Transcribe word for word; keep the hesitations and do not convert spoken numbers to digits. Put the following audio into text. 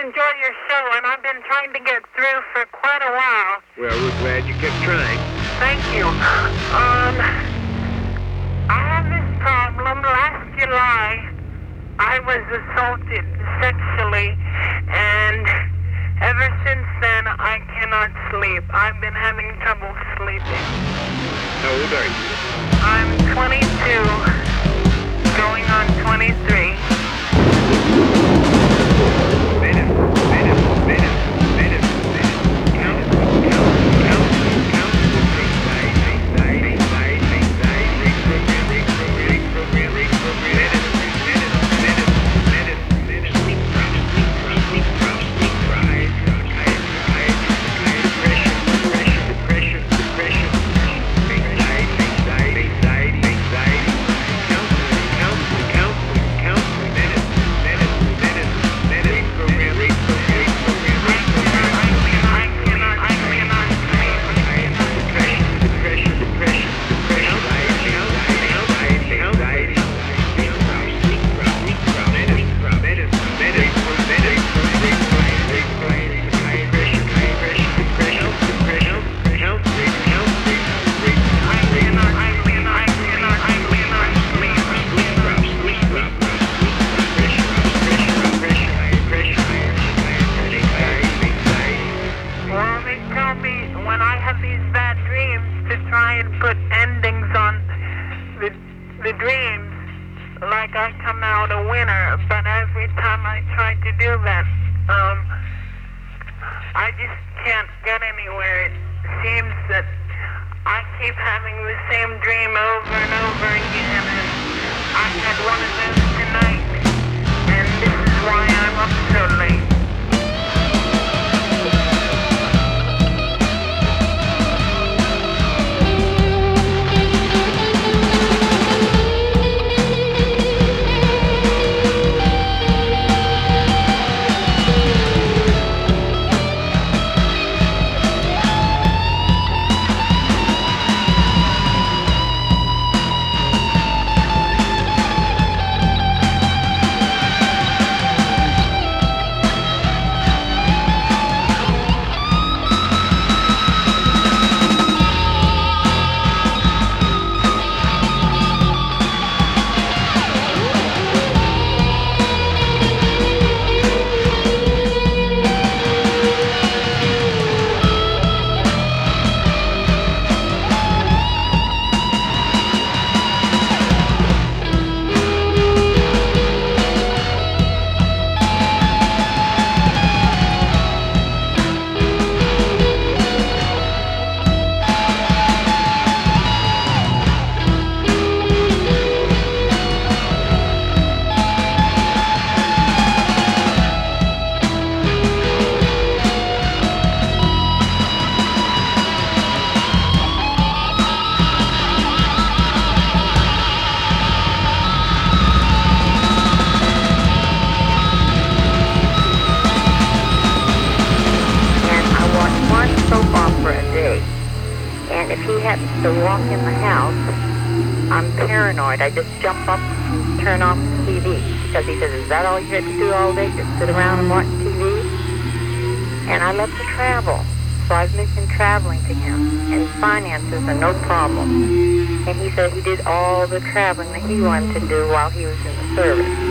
enjoy your show, and I've been trying to get through for quite a while. Well, we're glad you kept trying. Thank you. Um, I have this problem. Last July, I was assaulted sexually, and ever since then, I cannot sleep. I've been having trouble sleeping. How old are you? I'm twenty-two, going on twenty-three. Minute, minute, minute, minute, minute. Count, count, count, count. Anxiety, anxiety, anxiety, anxiety. Reprogram, reprogram, reprogram, reprogram. Minute, minute, minute, minute, minute. Sleep drop, sleep drop, sleep drop, sleep drop. Depression, depression, depression, depression. Anxiety, anxiety, anxiety, anxiety. Counseling, counseling, counseling, counseling. Minute, minute, minute, minute. Reprogram, reprogram, reprogram, reprogram. I cannot, I cannot sleep. Depression, depression, depression, depression. Anxiety, anxiety, anxiety, anxiety. Sleep drop, sleep drop, minute, minute, minute, minute. Well, they tell me when I have these bad dreams to try and put endings on the, the dreams, like I come out a winner, but every time I try to do that, um, I just can't get anywhere. It seems that I keep having the same dream over and over again, and I had one of those tonight, and this is why I'm up so late. To walk in the house, I'm paranoid. I just jump up and turn off the T V because he says, is that all you had to do all day, just sit around and watch T V? And I love to travel, so I've mentioned traveling to him, and finances are no problem. And he said he did all the traveling that he wanted to do while he was in the service.